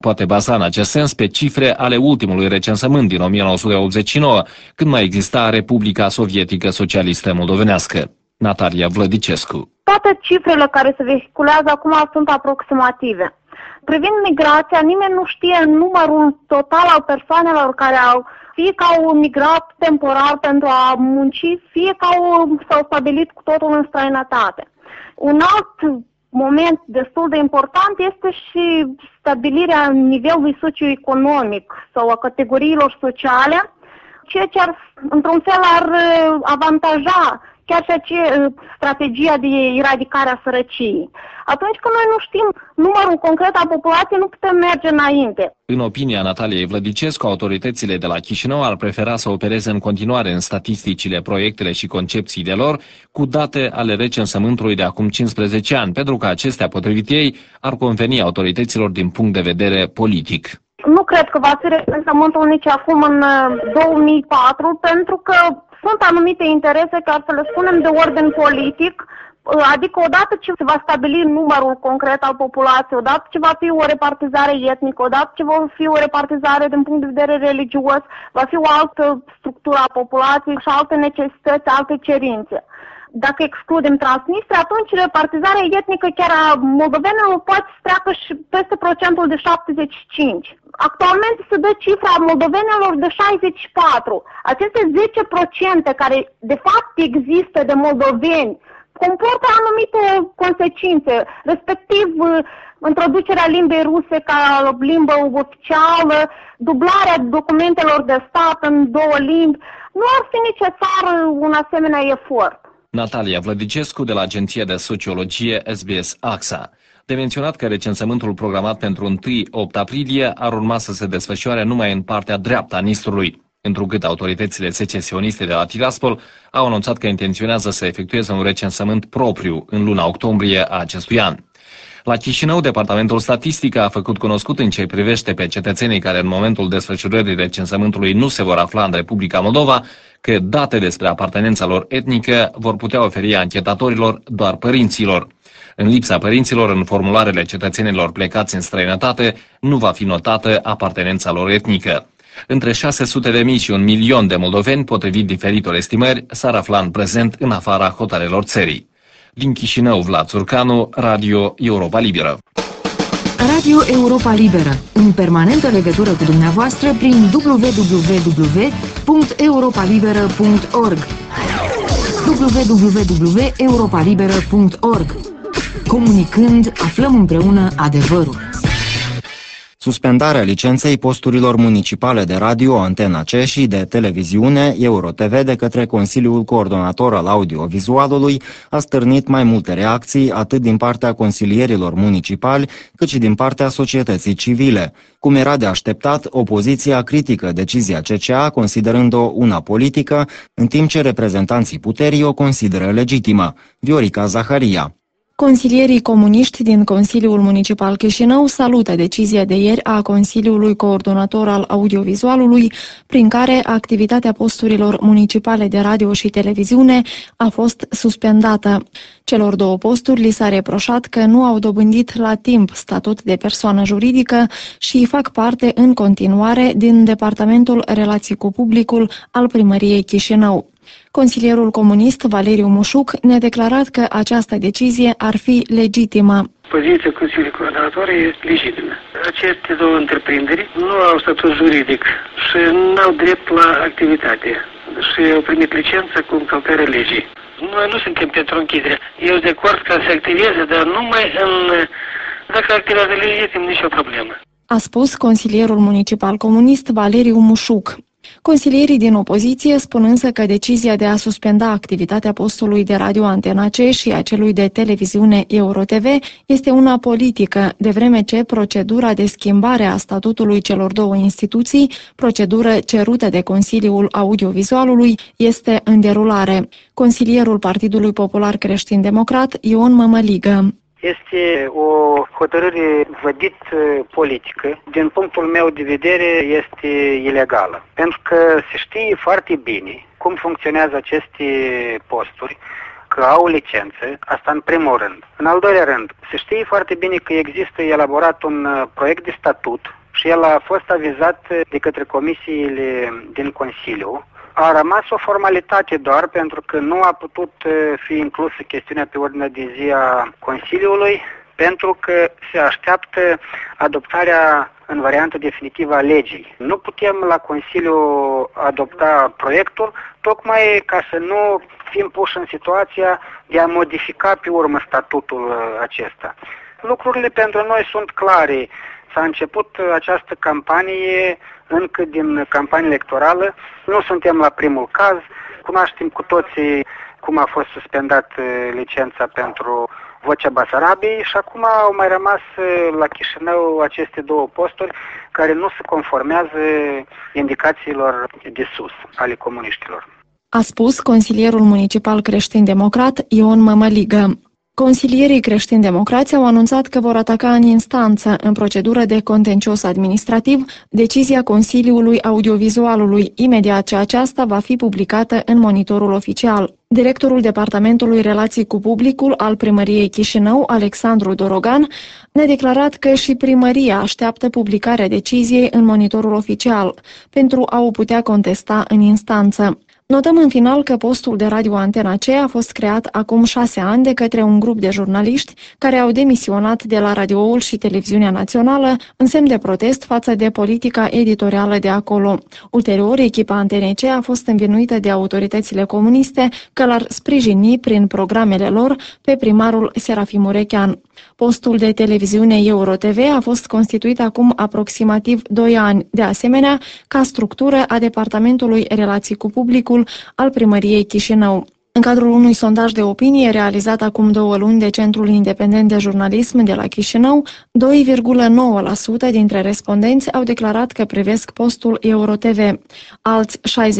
poate baza în acest sens pe cifre ale ultimului recensământ din 1989, când mai exista Republica Sovietică Socialistă Moldovenească. Natalia Vlădicescu. Toate cifrele care se vehiculează acum sunt aproximative. Privind migrația, nimeni nu știe numărul total al persoanelor care fie că au migrat temporar pentru a munci, fie că s-au stabilit cu totul în străinătate. Un alt moment destul de important este și stabilirea nivelului socioeconomic sau a categoriilor sociale, ceea ce într-un fel ar avantaja chiar și strategia de eradicare a sărăciei. Atunci când noi nu știm numărul concret al populației, nu putem merge înainte. În opinia Nataliei Vlădicescu, autoritățile de la Chișinău ar prefera să opereze în continuare în statisticile, proiectele și concepțiile lor cu date ale recensământului de acum 15 ani, pentru că acestea, potrivit ei, ar conveni autorităților din punct de vedere politic. Nu cred că va fi recensământul nici acum în 2004, pentru că sunt anumite interese care, să le spunem, de ordin politic, adică odată ce se va stabili numărul concret al populației, odată ce va fi o repartizare etnică, odată ce va fi o repartizare din punct de vedere religios, va fi o altă structură a populației și alte necesități, alte cerințe. Dacă excludem Transnistria, atunci repartizarea etnică chiar a moldovenilor poate să treacă și peste procentul de 75. Actualmente se dă cifra moldovenilor de 64. Aceste 10% care de fapt există de moldoveni comportă anumite consecințe, respectiv introducerea limbii ruse ca limbă oficială, dublarea documentelor de stat în 2 limbi. Nu ar fi necesar un asemenea efort. Natalia Vlădicescu de la Agenția de Sociologie SBS AXA. De menționat că recensământul programat pentru 1-8 aprilie ar urma să se desfășoare numai în partea dreaptă a Nistrului, întrucât autoritățile secesioniste de la Tiraspol au anunțat că intenționează să efectueze un recensământ propriu în luna octombrie a acestui an. La Chișinău, Departamentul Statistic a făcut cunoscut în ce privește pe cetățenii care în momentul desfășurării recensământului nu se vor afla în Republica Moldova, că date despre apartenența lor etnică vor putea oferi anchetatorilor doar părinților. În lipsa părinților, în formularele cetățenilor plecați în străinătate, nu va fi notată apartenența lor etnică. Între 600.000 și 1 milion de moldoveni, potrivit diferitor estimări, s-ar afla în prezent în afara hotarelor țării. Din Chișinău, Vlad Țurcanu, Radio Europa Liberă. Radio Europa Liberă, în permanentă legătură cu dumneavoastră prin www.europalibera.org www.europalibera.org. Comunicând, aflăm împreună adevărul. Suspendarea licenței posturilor municipale de radio, Antena C și de televiziune EuroTV de către Consiliul Coordonator al Audiovizualului a stârnit mai multe reacții atât din partea consilierilor municipali cât și din partea societății civile. Cum era de așteptat, opoziția critică decizia CCA considerând-o una politică, în timp ce reprezentanții puterii o consideră legitimă. Viorica Zaharia. Consilierii comuniști din Consiliul Municipal Chișinău salută decizia de ieri a Consiliului Coordonator al Audiovizualului, prin care activitatea posturilor municipale de radio și televiziune a fost suspendată. Celor 2 posturi li s-a reproșat că nu au dobândit la timp statut de persoană juridică și fac parte în continuare din Departamentul Relații cu Publicul al Primăriei Chișinău. Consilierul comunist Valeriu Mușuc ne-a declarat că această decizie ar fi legitimă. Poziția Consiliului Coordonator e legitimă. Aceste 2 întreprinderi nu au statut juridic și nu au drept la activitate și au primit licență cu încălcarea legii. Noi nu suntem pentru închidere. Eu sunt de acord ca să activeze, dar numai dacă activează legitim, nicio problemă. A spus consilierul municipal comunist Valeriu Mușuc. Consilierii din opoziție spun însă că decizia de a suspenda activitatea postului de radio Antena C și a celui de televiziune EuroTV este una politică, de vreme ce procedura de schimbare a statutului celor 2 instituții, procedură cerută de Consiliul Audiovizualului, este în derulare. Consilierul Partidului Popular Creștin-Democrat, Ion Mămăligă. Este o hotărâre vădit politică. Din punctul meu de vedere este ilegală. Pentru că se știe foarte bine cum funcționează aceste posturi. că au licență, asta în primul rând. În al doilea rând, se știe foarte bine că există elaborat un proiect de statut și el a fost avizat de către comisiile din Consiliu. A rămas o formalitate doar pentru că nu a putut fi inclusă chestiunea pe ordinea de zi a Consiliului, pentru că se așteaptă adoptarea în variantă definitivă a legii. Nu putem la Consiliu adopta proiectul, tocmai ca să nu fim puși în situația de a modifica pe urmă statutul acesta. Lucrurile pentru noi sunt clare. S-a început această campanie încă din campanie electorală. Nu suntem la primul caz. Cunoaștem cu toții cum a fost suspendat licența pentru Vocea Basarabiei și acum au mai rămas la Chișinău aceste două posturi care nu se conformează indicațiilor de sus ale comuniștilor. A spus consilierul municipal creștin-democrat Ion Mămăligă. Consilierii creștini-democrați au anunțat că vor ataca în instanță, în procedură de contencios administrativ, decizia Consiliului Audiovizualului, imediat ce aceasta va fi publicată în monitorul oficial. Directorul Departamentului Relații cu Publicul al Primăriei Chișinău, Alexandru Dorogan, ne-a declarat că și primăria așteaptă publicarea deciziei în monitorul oficial, pentru a o putea contesta în instanță. Notăm în final că postul de radio Antena C a fost creat acum 6 ani de către un grup de jurnaliști care au demisionat de la radioul și televiziunea națională în semn de protest față de politica editorială de acolo. Ulterior, echipa Antena C a fost învinuită de autoritățile comuniste că l-ar sprijini prin programele lor pe primarul Serafim Urechean. Postul de televiziune EuroTV a fost constituit acum aproximativ 2 ani, de asemenea, ca structură a Departamentului Relații cu Publicul al Primăriei Chișinău. În cadrul unui sondaj de opinie realizat acum 2 luni de Centrul Independent de Jurnalism de la Chișinău, 2,9% dintre respondenți au declarat că privesc postul EuroTV. Alți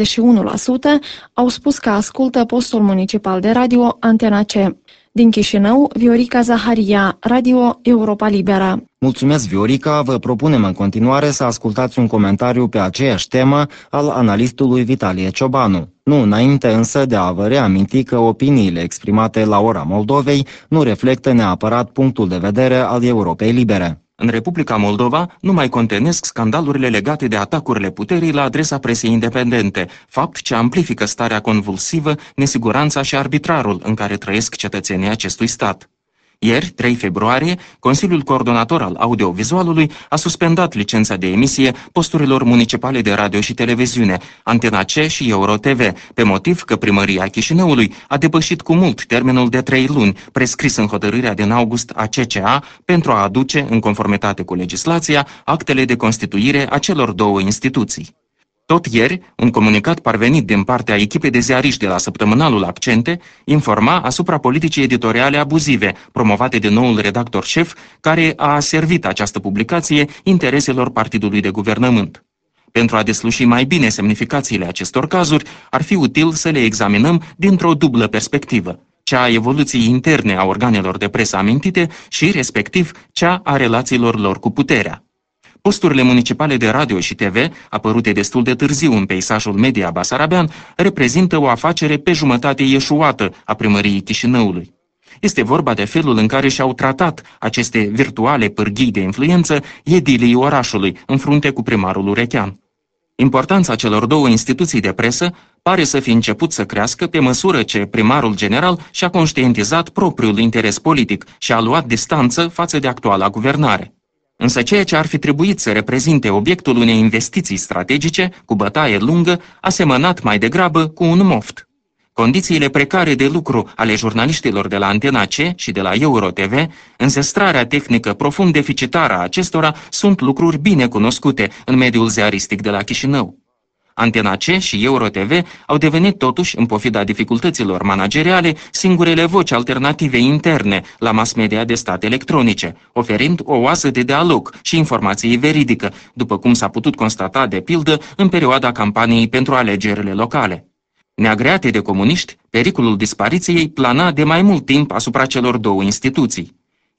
61% au spus că ascultă postul municipal de radio Antena C. Din Chișinău, Viorica Zaharia, Radio Europa Liberă. Mulțumesc, Viorica. Vă propunem în continuare să ascultați un comentariu pe aceeași temă al analistului Vitalie Ciobanu. Nu înainte însă de a vă reaminti că opiniile exprimate la Ora Moldovei nu reflectă neapărat punctul de vedere al Europei Libere. În Republica Moldova nu mai contenesc scandalurile legate de atacurile puterii la adresa presei independente, fapt ce amplifică starea convulsivă, nesiguranța și arbitrarul în care trăiesc cetățenii acestui stat. Ieri, 3 februarie, Consiliul Coordonator al Audiovizualului a suspendat licența de emisie posturilor municipale de radio și televiziune, Antena C și EuroTV, pe motiv că Primăria Chișinăului a depășit cu mult termenul de 3 luni, prescris în hotărârea din august a CCA, pentru a aduce, în conformitate cu legislația, actele de constituire a celor două instituții. Tot ieri, un comunicat parvenit din partea echipei de ziariști de la săptămânalul Accente informa asupra politicii editoriale abuzive promovate de noul redactor șef, care a servit această publicație intereselor partidului de guvernământ. Pentru a desluși mai bine semnificațiile acestor cazuri, ar fi util să le examinăm dintr-o dublă perspectivă, cea a evoluției interne a organelor de presă amintite și, respectiv, cea a relațiilor lor cu puterea. Posturile municipale de radio și TV, apărute destul de târziu în peisajul media basarabean, reprezintă o afacere pe jumătate eșuată a primăriei Chișinăului. Este vorba de felul în care și-au tratat aceste virtuale pârghii de influență edilii orașului, în frunte cu primarul Urechean. Importanța celor două instituții de presă pare să fi început să crească pe măsură ce primarul general și-a conștientizat propriul interes politic și a luat distanță față de actuala guvernare. Însă ceea ce ar fi trebuit să reprezinte obiectul unei investiții strategice, cu bătaie lungă, a semănat mai degrabă cu un moft. Condițiile precare de lucru ale jurnaliștilor de la Antena C și de la EuroTV, înzestrarea tehnică profund deficitară a acestora sunt lucruri bine cunoscute în mediul ziaristic de la Chișinău. Antena C și EuroTV au devenit totuși, în pofida dificultăților manageriale, singurele voci alternative interne la mass media de stat electronice, oferind o oasă de dialog și informație veridică, după cum s-a putut constata de pildă în perioada campaniei pentru alegerile locale. Neagreate de comuniști, pericolul dispariției plana de mai mult timp asupra celor două instituții.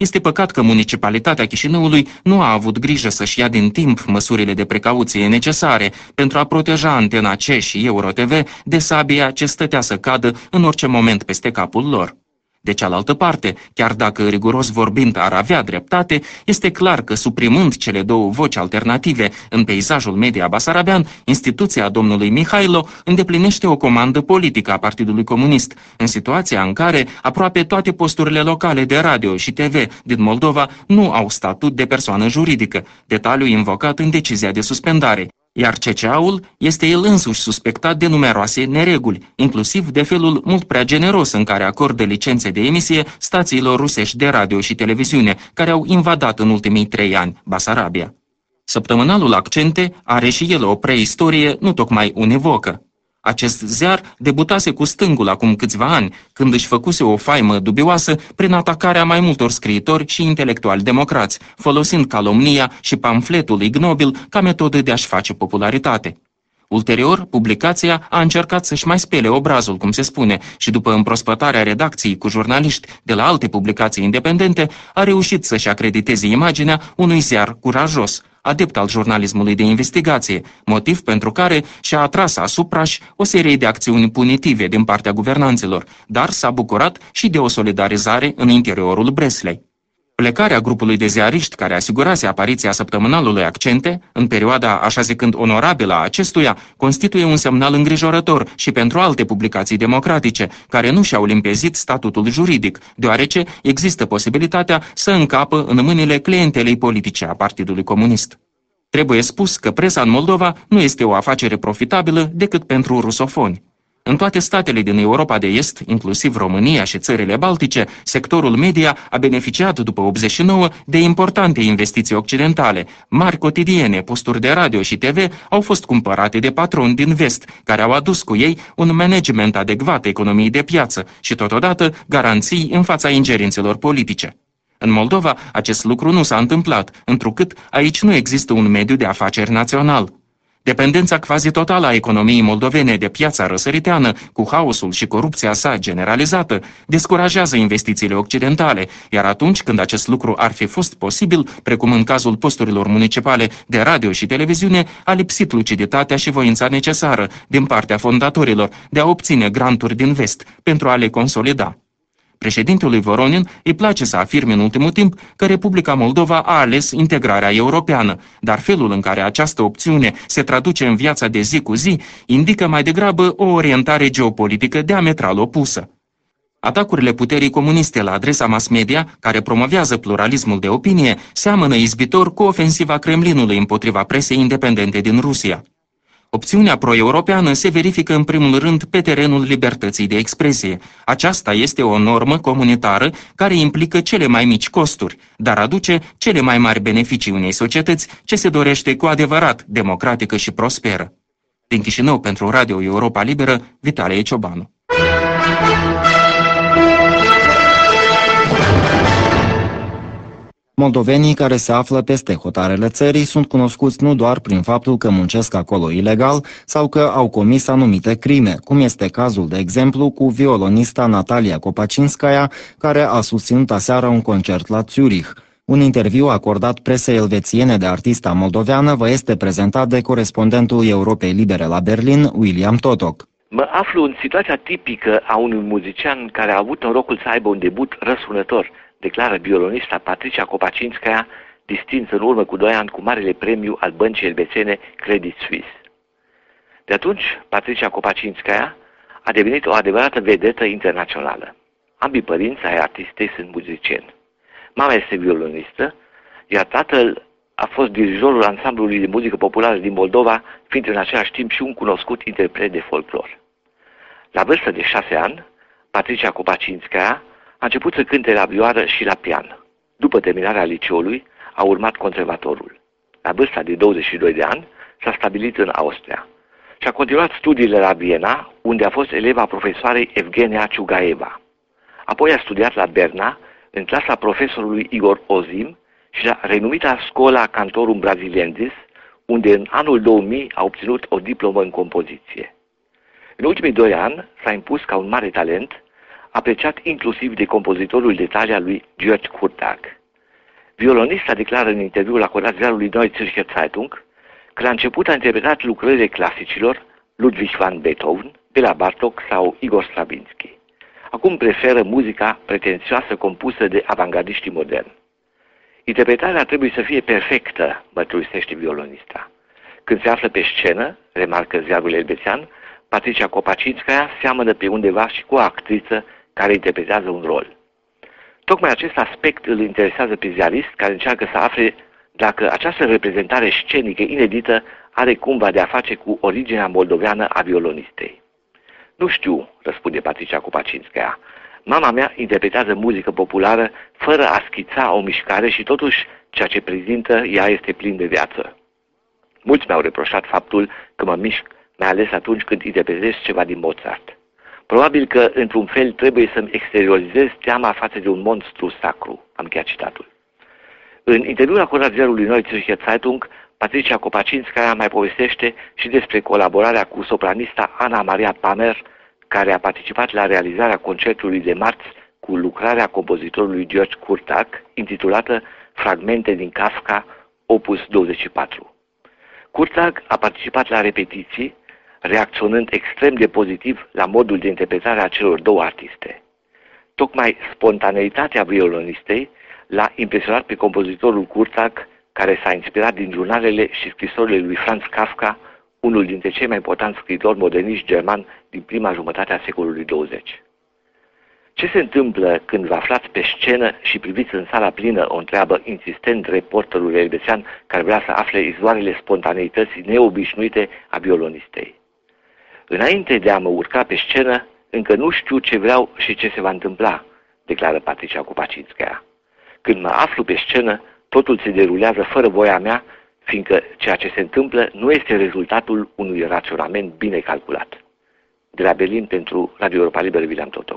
Este păcat că municipalitatea Chișinăului nu a avut grijă să-și ia din timp măsurile de precauție necesare pentru a proteja Antena C și EuroTV de sabia ce stătea să cadă în orice moment peste capul lor. De cealaltă parte, chiar dacă riguros vorbind ar avea dreptate, este clar că suprimând cele două voci alternative în peisajul media basarabean, instituția domnului Mihailo îndeplinește o comandă politică a Partidului Comunist, în situația în care aproape toate posturile locale de radio și TV din Moldova nu au statut de persoană juridică, detaliu invocat în decizia de suspendare. Iar CCA-ul este el însuși suspectat de numeroase nereguli, inclusiv de felul mult prea generos în care acordă licențe de emisie stațiilor rusești de radio și televiziune, care au invadat în ultimii 3 ani Basarabia. Săptămânalul Accente are și el o preistorie nu tocmai univocă. Acest ziar debutase cu stângul acum câțiva ani, când își făcuse o faimă dubioasă prin atacarea mai multor scriitori și intelectuali democrați, folosind calomnia și pamfletul ignobil ca metodă de a-și face popularitate. Ulterior, publicația a încercat să-și mai spele obrazul, cum se spune, și după împrospătarea redacției cu jurnaliști de la alte publicații independente, a reușit să-și acrediteze imaginea unui ziar curajos, adept al jurnalismului de investigație, motiv pentru care și-a atras asupra-și o serie de acțiuni punitive din partea guvernanților, dar s-a bucurat și de o solidarizare în interiorul Breslei. Plecarea grupului de ziariști care asigurase apariția săptămânalului Accente, în perioada așa zicând onorabilă a acestuia, constituie un semnal îngrijorător și pentru alte publicații democratice, care nu și-au limpezit statutul juridic, deoarece există posibilitatea să încapă în mâinile clientelei politice a Partidului Comunist. Trebuie spus că presa în Moldova nu este o afacere profitabilă decât pentru rusofoni. În toate statele din Europa de Est, inclusiv România și țările Baltice, sectorul media a beneficiat după 89 de importante investiții occidentale. Mari cotidiene, posturi de radio și TV au fost cumpărate de patroni din vest, care au adus cu ei un management adecvat economiei de piață și totodată garanții în fața ingerințelor politice. În Moldova, acest lucru nu s-a întâmplat, întrucât aici nu există un mediu de afaceri național. Dependența quasi totală a economiei moldovene de piața răsăriteană, cu haosul și corupția sa generalizată, descurajează investițiile occidentale, iar atunci când acest lucru ar fi fost posibil, precum în cazul posturilor municipale de radio și televiziune, a lipsit luciditatea și voința necesară din partea fondatorilor de a obține granturi din vest pentru a le consolida. Președintelui Voronin îi place să afirme în ultimul timp că Republica Moldova a ales integrarea europeană, dar felul în care această opțiune se traduce în viața de zi cu zi indică mai degrabă o orientare geopolitică diametral opusă. Atacurile puterii comuniste la adresa mass media, care promovează pluralismul de opinie, seamănă izbitor cu ofensiva Kremlinului împotriva presei independente din Rusia. Opțiunea pro-europeană se verifică în primul rând pe terenul libertății de expresie. Aceasta este o normă comunitară care implică cele mai mici costuri, dar aduce cele mai mari beneficii unei societăți ce se dorește cu adevărat democratică și prosperă. Din Chișinău pentru Radio Europa Liberă, Vitalie Ciobanu. Moldovenii care se află peste hotarele țării sunt cunoscuți nu doar prin faptul că muncesc acolo ilegal sau că au comis anumite crime, cum este cazul, de exemplu, cu violonista Natalia Kopacinskaya, care a susținut aseară un concert la Zurich. Un interviu acordat presei elvețiene de artista moldoveană vă este prezentat de corespondentul Europei Libere la Berlin, William Totok. Mă aflu în situația tipică a unui muzician care a avut norocul să aibă un debut răsunător, declară violonista Patricia Kopacinskaya, distinsă în urmă cu 2 ani cu marele premiu al băncii elvețiene Credit Suisse. De atunci, Patricia Kopacinskaya a devenit o adevărată vedetă internațională. Ambii părinți ai artistei sunt muzicieni. Mama este violonistă, iar tatăl a fost dirijorul ansamblului de muzică populară din Moldova, fiind în același timp și un cunoscut interpret de folclor. La vârstă de 6 ani, Patricia Kopacinskaya a început să cânte la vioară și la pian. După terminarea liceului, a urmat conservatorul. La vârsta de 22 de ani, s-a stabilit în Austria și a continuat studiile la Viena, unde a fost eleva profesoarei Evgenia Ciugaeva. Apoi a studiat la Berna, în clasa profesorului Igor Ozim și la renumita Scola Cantorum Brasiliensis, unde în anul 2000 a obținut o diplomă în compoziție. În ultimii 2 ani s-a impus ca un mare talent, apreciat inclusiv de compozitorul de tare al lui George Kurtag. Violonista declară în interviul acordat ziarului Neue Zürcher Zeitung că la început a interpretat lucrările clasicilor Ludwig van Beethoven, Bela Bartok sau Igor Stravinsky. Acum preferă muzica pretențioasă compusă de avangardiștii moderni. Interpretarea trebuie să fie perfectă, mărturisește violonista. Când se află pe scenă, remarcă ziarul elvețian, Patricia Kopaczynskaja seamănă pe undeva și cu o actriță care interpretează un rol. Tocmai acest aspect îl interesează pe ziarist, care încearcă să afle dacă această reprezentare scenică inedită are cumva de a face cu originea moldoveană a violonistei. Nu știu, răspunde Patricia Kopaczynskaja. Mama mea interpretează muzică populară fără a schița o mișcare și totuși ceea ce prezintă ea este plin de viață. Mulți mi-au reproșat faptul că mă mișc, mai ales atunci când interpretez ceva din Mozart. Probabil că, într-un fel, trebuie să-mi exteriorizez teama față de un monstru sacru. Am încheiat citatul. În interviul acordat ziarului Neue Zürcher Zeitung, Patricia Kopaczynskaja mai povestește și despre colaborarea cu sopranista Anna Maria Pamer, care a participat la realizarea concertului de marți cu lucrarea compozitorului George Kurtag, intitulată Fragmente din Kafka, opus 24. Kurtag a participat la repetiții, reacționând extrem de pozitiv la modul de interpretare a celor două artiste. Tocmai spontaneitatea violonistei l-a impresionat pe compozitorul Kurtag, care s-a inspirat din jurnalele și scrisorile lui Franz Kafka, unul dintre cei mai importanți scriitori moderniști germani din prima jumătate a secolului 20. Ce se întâmplă când vă aflați pe scenă și priviți în sala plină, o întreabă insistent reporterul elvețian care vrea să afle izvoarele spontaneității neobișnuite a violonistei. Înainte de a mă urca pe scenă, încă nu știu ce vreau și ce se va întâmpla, declară Patricia Kopaczynskaja. Când mă aflu pe scenă, totul se derulează fără voia mea, fiindcă ceea ce se întâmplă nu este rezultatul unui raționament bine calculat. De la Berlin pentru Radio Europa Liberă, William Totoc.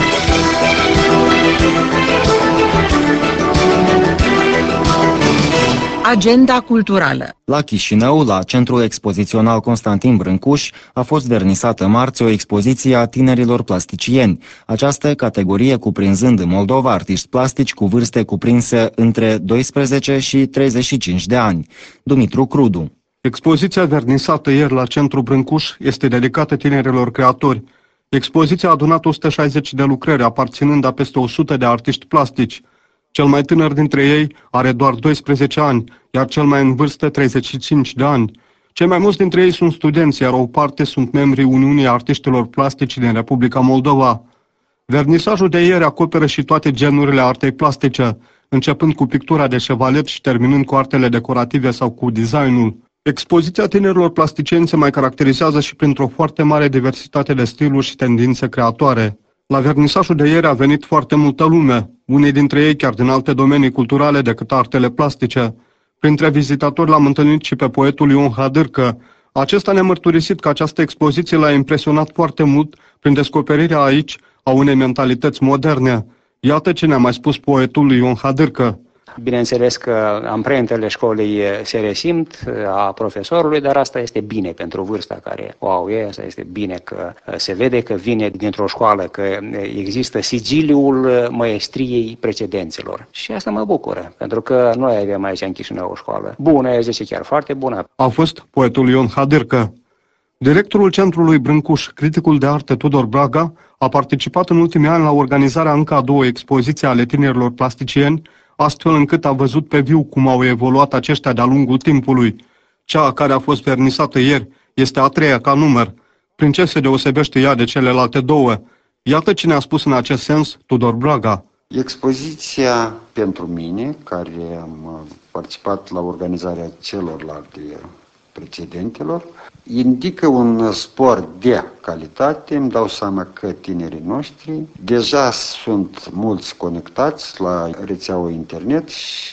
Agenda culturală. La Chișinău, la Centrul Expozițional Constantin Brâncuș, a fost vernisată marți o expoziție a tinerilor plasticieni, această categorie cuprinzând în Moldova artiști plastici cu vârste cuprinse între 12 și 35 de ani. Dumitru Crudu. Expoziția vernisată ieri la Centrul Brâncuș este dedicată tinerilor creatori. Expoziția a adunat 160 de lucrări, aparținând a peste 100 de artiști plastici. Cel mai tânăr dintre ei are doar 12 ani, iar cel mai în vârstă 35 de ani. Cei mai mulți dintre ei sunt studenți, iar o parte sunt membrii Uniunii Artiștilor Plastici din Republica Moldova. Vernisajul de ieri acoperă și toate genurile artei plastice, începând cu pictura de șevalet și terminând cu artele decorative sau cu designul. Expoziția tinerilor plasticieni se mai caracterizează și printr-o foarte mare diversitate de stiluri și tendințe creatoare. La vernisajul de ieri a venit foarte multă lume, unii dintre ei chiar din alte domenii culturale decât artele plastice. Printre vizitatori l-am întâlnit și pe poetul Ion Hadârcă. Acesta ne-a mărturisit că această expoziție l-a impresionat foarte mult prin descoperirea aici a unei mentalități moderne. Iată ce ne-a mai spus poetul Ion Hadârcă. Bineînțeles că amprentele școlii se resimt, a profesorului, dar asta este bine pentru vârsta care o au ei, asta este bine că se vede că vine dintr-o școală, că există sigiliul maestriei precedenților. Și asta mă bucură, pentru că noi avem aici în Chișinău o școală bună, eu zice chiar foarte bună. A fost poetul Ion Hadârcă. Directorul Centrului Brâncuș, criticul de arte Tudor Braga, a participat în ultimii ani la organizarea încă a două expoziții ale tinerilor plasticieni, astfel încât a văzut pe viu cum au evoluat aceștia de-a lungul timpului. Cea care a fost vernisată ieri este a treia ca număr. Prin ce se deosebește ea de celelalte două? Iată ce ne-a spus în acest sens Tudor Braga. Expoziția pentru mine, care am participat la organizarea celorlalte precedentelor, indică un spor de calitate. Îmi dau seama că tinerii noștri deja sunt mulți conectați la rețeaua internet și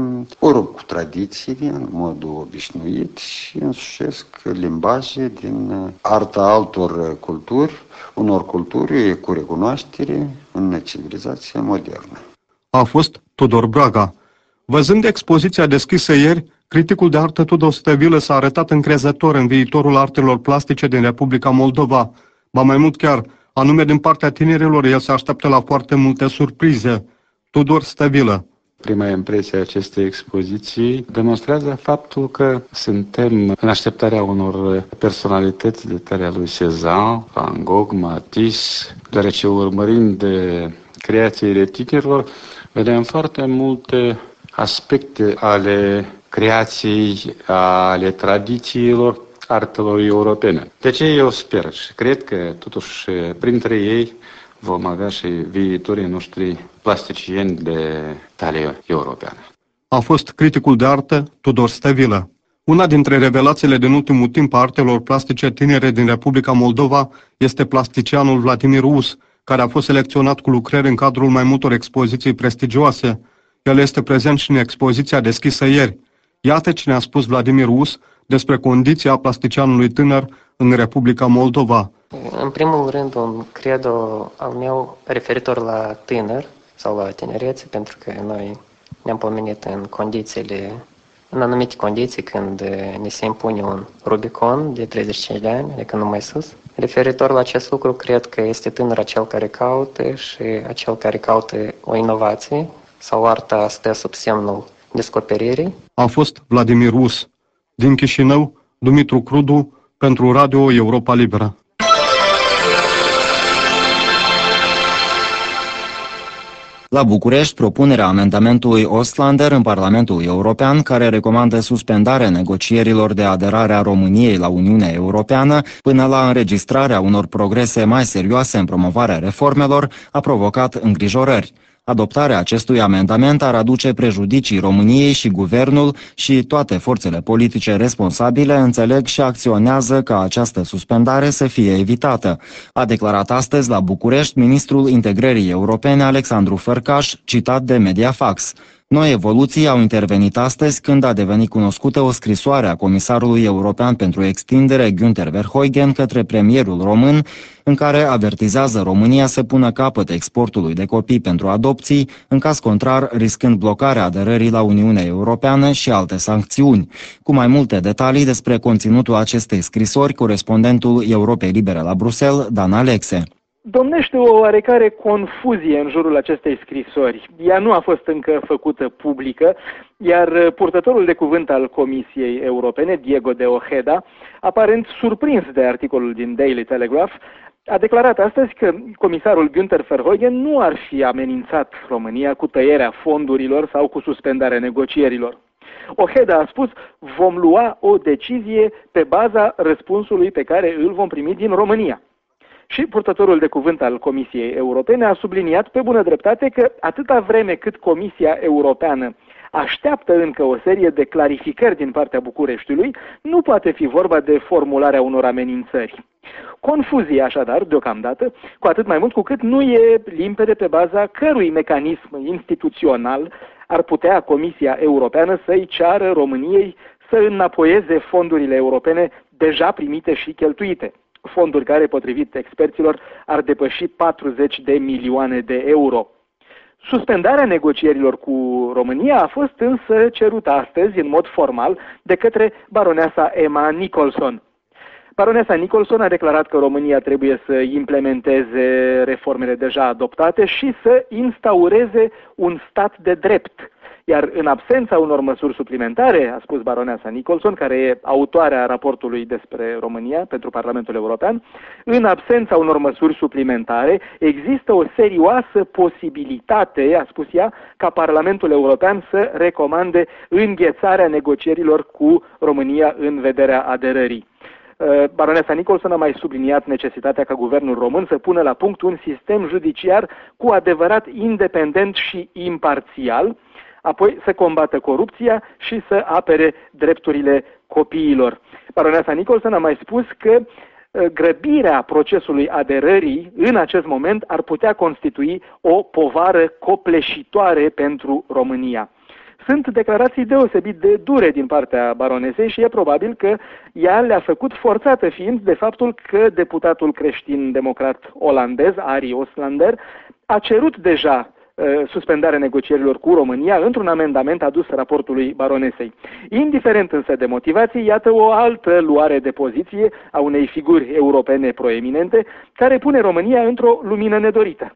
o rup cu tradițiile în modul obișnuit și însușesc limbaje din arta altor culturi, unor culturi cu recunoaștere în civilizația modernă. A fost Tudor Braga. Văzând expoziția deschisă ieri, criticul de artă Tudor Stăvilă s-a arătat încrezător în viitorul artelor plastice din Republica Moldova. Ba mai mult chiar, Anume din partea tinerilor, el se așteaptă la foarte multe surprize. Tudor Stăvilă. Prima impresie a acestei expoziții demonstrează faptul că suntem în așteptarea unor personalități de tarea lui Cezanne, Van Gogh, Matisse, deoarece urmărind de creațiile tinerilor, vedem foarte multe aspecte ale creației, ale tradițiilor artelor europene. De ce eu sper și cred că totuși printre ei vom avea și viitorii noștri plasticieni de talie europeană. A fost criticul de artă Tudor Stăvilă. Una dintre revelațiile din ultimul timp a artelor plastice tinere din Republica Moldova este plasticianul Vladimir Us, care a fost selecționat cu lucrări în cadrul mai multor expoziții prestigioase. El este prezent și în expoziția deschisă ieri. Iată ce ne-a spus Vladimir Us despre condiția plasticianului tânăr în Republica Moldova. În primul rând, un credo al meu referitor la tânăr sau la tinerețe, pentru că noi ne-am pomenit în anumite condiții când ne se impune un Rubicon de 35 de ani, adică nu mai sus. Referitor la acest lucru, cred că este tânăr acel care caută și acel care caută o inovație sau arta stă sub semnul descoperirii. A fost Vladimir Us. Din Chișinău, Dumitru Crudu, pentru Radio Europa Liberă. La București, propunerea amendamentului Ostlander în Parlamentul European, care recomandă suspendarea negocierilor de aderare a României la Uniunea Europeană până la înregistrarea unor progrese mai serioase în promovarea reformelor, a provocat îngrijorări. Adoptarea acestui amendament ar aduce prejudicii României și guvernul și toate forțele politice responsabile înțeleg și acționează ca această suspendare să fie evitată, a declarat astăzi la București ministrul integrării europene Alexandru Fărcaș, citat de Mediafax. Noi evoluții au intervenit astăzi când a devenit cunoscută o scrisoare a Comisarului European pentru Extindere, Günther Verheugen, către premierul român, în care avertizează România să pună capăt exportului de copii pentru adopții, în caz contrar riscând blocarea aderării la Uniunea Europeană și alte sancțiuni. Cu mai multe detalii despre conținutul acestei scrisori, corespondentul Europei Libere la Bruxelles, Dan Alexe. Domnește o oarecare confuzie în jurul acestei scrisori. Ea nu a fost încă făcută publică, iar purtătorul de cuvânt al Comisiei Europene, Diego de Ojeda, aparent surprins de articolul din Daily Telegraph, a declarat astăzi că comisarul Günther Verheugen nu ar fi amenințat România cu tăierea fondurilor sau cu suspendarea negocierilor. Ojeda a spus: vom lua o decizie pe baza răspunsului pe care îl vom primi din România. Și purtătorul de cuvânt al Comisiei Europene a subliniat pe bună dreptate că atâta vreme cât Comisia Europeană așteaptă încă o serie de clarificări din partea Bucureștiului, nu poate fi vorba de formularea unor amenințări. Confuzie așadar, deocamdată, cu atât mai mult cu cât nu e limpede pe baza cărui mecanism instituțional ar putea Comisia Europeană să-i ceară României să înapoieze fondurile europene deja primite și cheltuite. Fonduri care, potrivit experților, ar depăși 40 de milioane de euro. Suspendarea negocierilor cu România a fost însă cerută astăzi, în mod formal, de către baroneasa Emma Nicholson. Baroneasa Nicholson a declarat că România trebuie să implementeze reformele deja adoptate și să instaureze un stat de drept. Iar în absența unor măsuri suplimentare, a spus baroneasa Nicholson, care e autoarea raportului despre România pentru Parlamentul European, în absența unor măsuri suplimentare există o serioasă posibilitate, a spus ea, ca Parlamentul European să recomande înghețarea negocierilor cu România în vederea aderării. Baronesa Nicholson a mai subliniat necesitatea ca guvernul român să pună la punct un sistem judiciar cu adevărat independent și imparțial, apoi să combată corupția și să apere drepturile copiilor. Baronesa Nicholson a mai spus că grăbirea procesului aderării în acest moment ar putea constitui o povară copleșitoare pentru România. Sunt declarații deosebit de dure din partea baronesei și e probabil că ea le-a făcut forțată fiind de faptul că deputatul creștin-democrat olandez, Arie Ostlander, a cerut deja suspendarea negocierilor cu România într-un amendament adus raportului baronesei. Indiferent însă de motivații, iată o altă luare de poziție a unei figuri europene proeminente care pune România într-o lumină nedorită.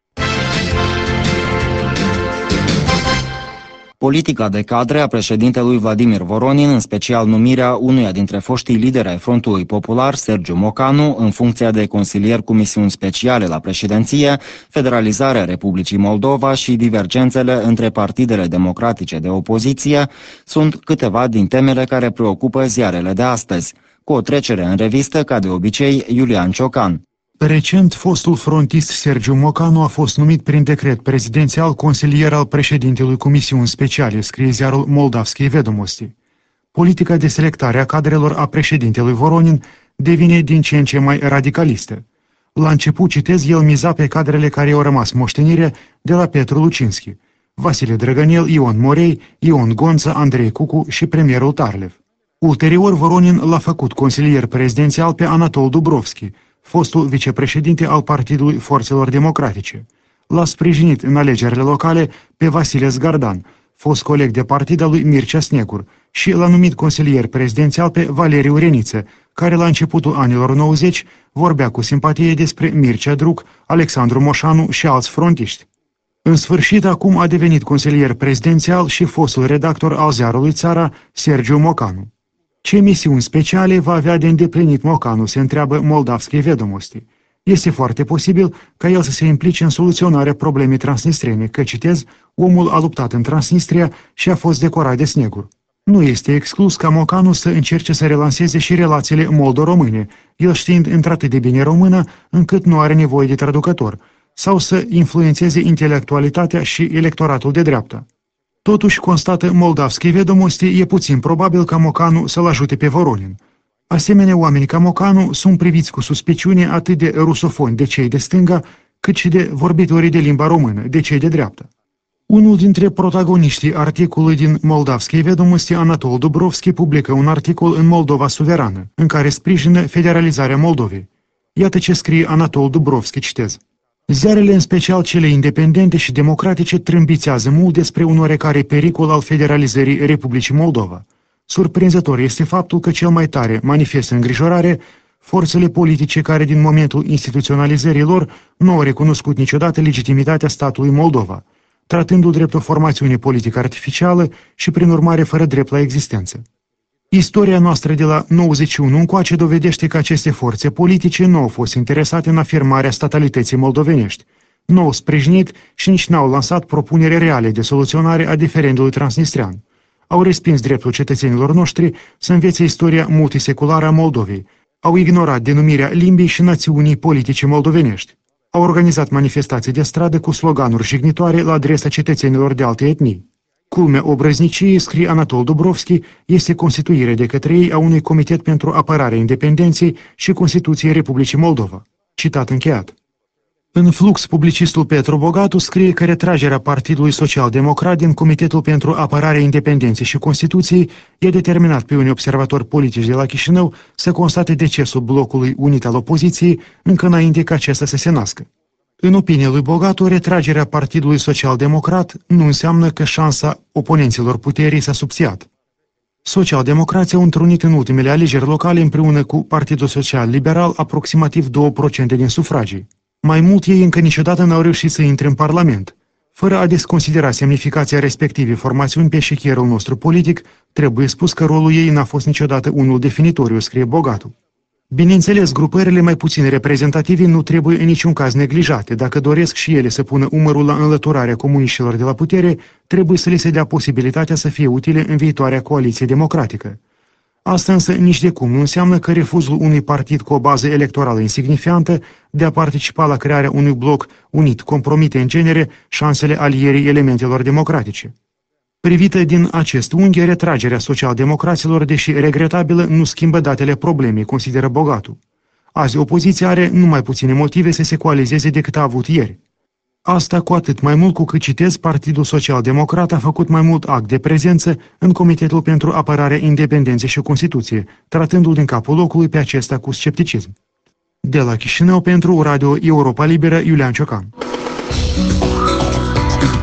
Politica de cadre a președintelui Vladimir Voronin, în special numirea unuia dintre foștii lideri ai Frontului Popular, Sergiu Mocanu, în funcția de consilier cu misiuni speciale la președinție, federalizarea Republicii Moldova și divergențele între partidele democratice de opoziție sunt câteva din temele care preocupă ziarele de astăzi. Cu o trecere în revistă, ca de obicei, Iulian Ciocan. Recent, fostul frontist Sergiu Mocanu a fost numit prin decret prezidențial consilier al președintelui cu misiuni speciale, scrie ziarul Moldavskei Vedomosti. Politica de selectare a cadrelor a președintelui Voronin devine din ce în ce mai radicalistă. La început, citez, el miza pe cadrele care i-au rămas moștenire de la Petru Lucinski, Vasile Drăgănel, Ion Morei, Ion Gonță, Andrei Cucu și premierul Tarlev. Ulterior, Voronin l-a făcut consilier prezidențial pe Anatol Dubrovski, fostul vicepreședinte al Partidului Forțelor Democratice. L-a sprijinit în alegerile locale pe Vasile Zgardan, fost coleg de partid al lui Mircea Snegur, și l-a numit consilier prezidențial pe Valeriu Reniță, care la începutul anilor 90 vorbea cu simpatie despre Mircea Druc, Alexandru Moșanu și alți frontiști. În sfârșit, acum a devenit consilier prezidențial și fostul redactor al ziarului Țara, Sergiu Mocanu. Ce misiuni speciale va avea de îndeplinit Mocanu, se întreabă Moldavskei Vedomosti. Este foarte posibil ca el să se implice în soluționarea problemei transnistrene, că, citez, omul a luptat în Transnistria și a fost decorat de Snegur. Nu este exclus ca Mocanu să încerce să relanseze și relațiile moldo-române, el știind într-atât de bine română încât nu are nevoie de traducător, sau să influențeze intelectualitatea și electoratul de dreapta. Totuși, constată Moldavskei Vedomosti, e puțin probabil ca Mocanu să-l ajute pe Voronin. Asemenea, oamenii ca Mocanu sunt priviți cu suspiciune atât de rusofoni de cei de stânga, cât și de vorbitorii de limba română, de cei de dreapta. Unul dintre protagoniștii articolului din Moldavskei Vedomosti, Anatol Dubrovski, publică un articol în Moldova Suverană, în care sprijină federalizarea Moldovei. Iată ce scrie Anatol Dubrovski, citez. Ziarele, în special cele independente și democratice, trâmbițează mult despre un oarecare pericol al federalizării Republicii Moldova. Surprinzător este faptul că cel mai tare manifestă îngrijorare forțele politice care, din momentul instituționalizării lor, nu au recunoscut niciodată legitimitatea statului Moldova, tratându-l drept o formațiune politică artificială și, prin urmare, fără drept la existență. Istoria noastră de la 91 încoace dovedește că aceste forțe politice nu au fost interesate în afirmarea statalității moldovenești, nu au sprijinit și nici n-au lansat propuneri reale de soluționare a diferendului transnistrean. Au respins dreptul cetățenilor noștri să învețe istoria multiseculară a Moldovei, au ignorat denumirea limbii și națiunii politice moldovenești, au organizat manifestații de stradă cu sloganuri jignitoare la adresa cetățenilor de alte etnii. Culmea obrăzniciei, scrie Anatol Dubrovski, este constituirea de către ei a unui comitet pentru apărarea independenței și Constituției Republicii Moldova. Citat încheiat. În flux, publicistul Petru Bogatu scrie că retragerea Partidului Social-Democrat din Comitetul pentru Apărarea Independenței și Constituției e determinat pe unii observatori politici de la Chișinău să constate decesul blocului unit al opoziției încă înainte ca acesta să se nască. În opinia lui Bogatu, retragerea Partidului Social-Democrat nu înseamnă că șansa oponenților puterii s-a subțiat. Socialdemocrații au întrunit în ultimele alegeri locale împreună cu Partidul Social Liberal aproximativ 2% din sufragii. Mai mult, ei încă niciodată n-au reușit să intre în Parlament. Fără a desconsidera semnificația respectivei formațiuni pe șechierul nostru politic, trebuie spus că rolul ei n-a fost niciodată unul definitoriu, scrie Bogatu. Bineînțeles, grupările mai puțin reprezentative nu trebuie în niciun caz neglijate. Dacă doresc și ele să pună umărul la înlăturarea comuniștilor de la putere, trebuie să le se dea posibilitatea să fie utile în viitoarea coaliție democratică. Asta însă nici de cum nu înseamnă că refuzul unui partid cu o bază electorală insignifiantă de a participa la crearea unui bloc unit compromite în genere șansele alierii elementelor democratice. Privită din acest unghi, retragerea social-democraților, deși regretabilă, nu schimbă datele problemei, consideră Bogatu. Azi opoziția are numai puține motive să se coalizeze decât a avut ieri. Asta cu atât mai mult cu cât, citez, Partidul Social-Democrat a făcut mai mult act de prezență în Comitetul pentru Apărarea Independenței și Constituție, tratându-l din capul locului pe acesta cu scepticism. De la Chișinău, pentru Radio Europa Liberă, Iulian Ciocan.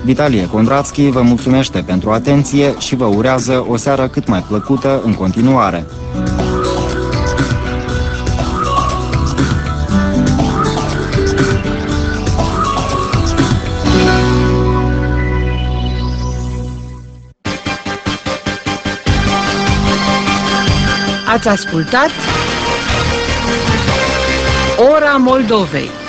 Vitalie Condratski vă mulțumește pentru atenție și vă urează o seară cât mai plăcută în continuare. Ați ascultat Ora Moldovei.